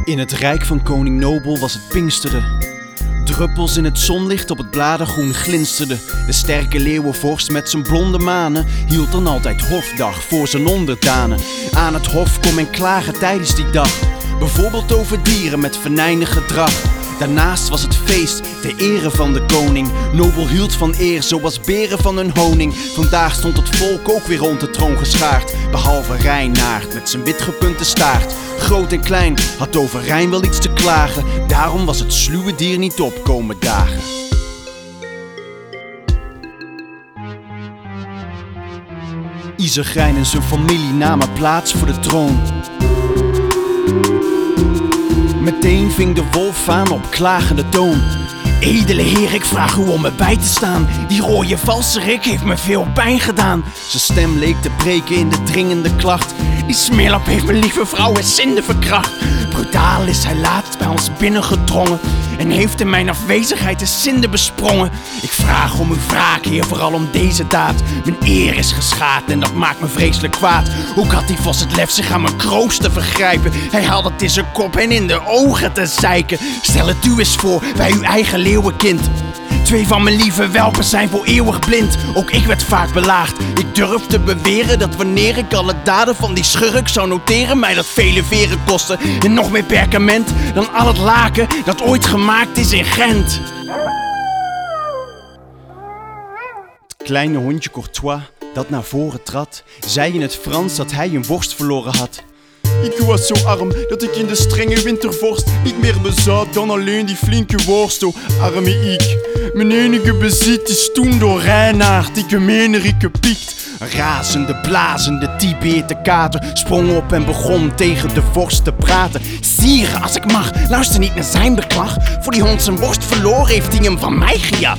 In het rijk van koning Nobel was het Pinksteren. Druppels in het zonlicht op het bladergroen glinsterden. De sterke leeuwenvorst met zijn blonde manen hield dan altijd hofdag voor zijn onderdanen. Aan het hof kon men klagen tijdens die dag, bijvoorbeeld over dieren met venijnig gedrag. Daarnaast was het feest ter ere van de koning. Nobel hield van eer zoals beren van hun honing. Vandaag stond het volk ook weer rond de troon geschaard, behalve Reinaard met zijn witgepunte staart. Groot en klein had over Rijn wel iets te klagen, daarom was het sluwe dier niet opkomen dagen. Isegrein en zijn familie namen plaats voor de troon. Meteen ving de wolf aan op klagende toon. Edele heer, ik vraag u om me bij te staan. Die rode valserik heeft me veel pijn gedaan. Zijn stem leek te breken in de dringende klacht. Die smeerlap heeft mijn lieve vrouw en zinden verkracht. Brutaal is hij laatst bij ons binnengedrongen en heeft in mijn afwezigheid de zinden besprongen. Ik vraag om uw wraak, heer, vooral om deze daad. Mijn eer is geschaad en dat maakt me vreselijk kwaad. Ook had die vos het lef zich aan mijn kroost te vergrijpen. Hij had het in zijn kop en in de ogen te zeiken. Stel het u eens voor bij uw eigen leeuwenkind. 2 van mijn lieve welpen zijn voor eeuwig blind. Ook ik werd vaak belaagd. Ik durf te beweren dat wanneer ik alle daden van die schurk zou noteren, mij dat vele veren kostte en nog meer perkament dan al het laken dat ooit gemaakt is in Gent. Het kleine hondje Courtois dat naar voren trad, zei in het Frans dat hij een worst verloren had. Ik was zo arm dat ik in de strenge wintervorst niet meer bezat dan alleen die flinke worst. O arme ik, mijn enige bezit is toen door Reinaard, ik menerik gepikt. Razende, blazende, Tibete kater sprong op en begon tegen de vorst te praten. Sire, als ik mag, luister niet naar zijn beklag. Voor die hond zijn worst verloor, heeft hij hem van mij gejat.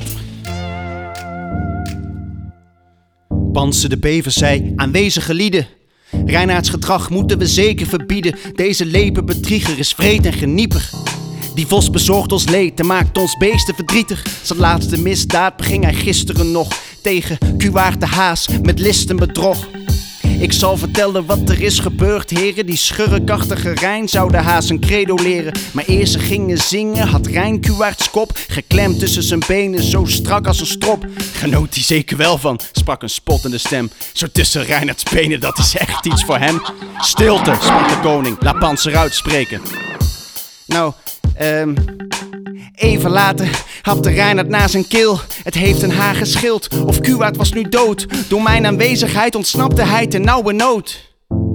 Panse de bever zei: aanwezige lieden, Reinaards gedrag moeten we zeker verbieden. Deze lepe bedrieger is vreed en geniepig. Die vos bezorgt ons leed en maakt ons beesten verdrietig. Zijn laatste misdaad beging hij gisteren nog tegen Cuwaert de haas met list en bedrog. Ik zal vertellen wat er is gebeurd, heren. Die schurkachtige Rijn zou de haas een credo leren. Maar eer ze gingen zingen had Rijn Cuwaerts kop geklemd tussen zijn benen, zo strak als een strop. Genoot hij zeker wel van, sprak een spottende stem. Zo tussen Reinaerts benen, dat is echt iets voor hem. Stilte, sprak de koning, laat Panser uitspreken. Nou, even later hapte Reinaert naar zijn keel. Het heeft een haar geschild, of Cuwaert was nu dood. Door mijn aanwezigheid ontsnapte hij ten nauwe nood.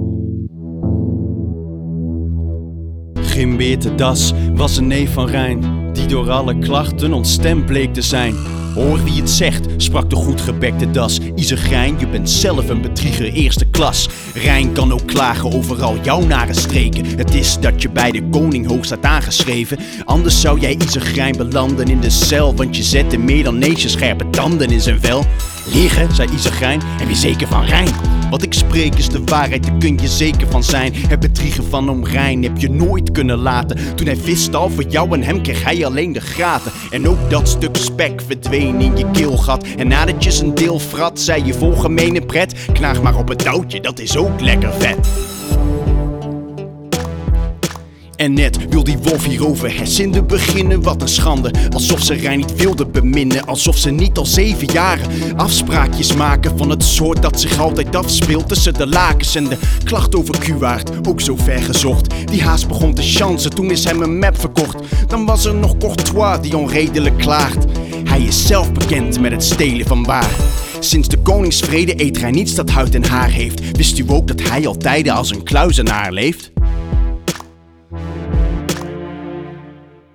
Gimbeerte Das was een neef van Rijn, die door alle klachten ontstemd bleek te zijn. Hoor wie het zegt, sprak de goedgebekte Das. Isegrein, je bent zelf een bedrieger eerste klas. Rijn kan ook klagen over al jouw nare streken. Het is dat je bij de koning hoog staat aangeschreven. Anders zou jij Isegrein belanden in de cel, want je zette meer dan scherpe tanden in zijn vel. Liegen, zei Isegrein, en wie zeker van Rijn? Wat ik spreek is de waarheid, daar kun je zeker van zijn. Het bedriegen van oom Rijn heb je nooit kunnen laten. Toen hij visstal voor jou en hem kreeg hij alleen de graten. En ook dat stuk spek verdween in je keelgat. En nadat je zijn deel frat, zei je vol gemene pret: knaag maar op het touwtje, dat is ook lekker vet. En net wil die wolf hierover herzinden beginnen, wat een schande. Alsof ze Rijn niet wilde beminnen, alsof ze niet al 7 jaren afspraakjes maken van het soort dat zich altijd afspeelt tussen de lakens. En de klacht over Cuwaert, ook zo ver gezocht. Die haas begon te chansen, toen is hem een map verkocht. Dan was er nog Courtois die onredelijk klaagt. Hij is zelf bekend met het stelen van waar. Sinds de koningsvrede eet hij niets dat huid en haar heeft. Wist u ook dat hij al tijden als een kluizenaar leeft?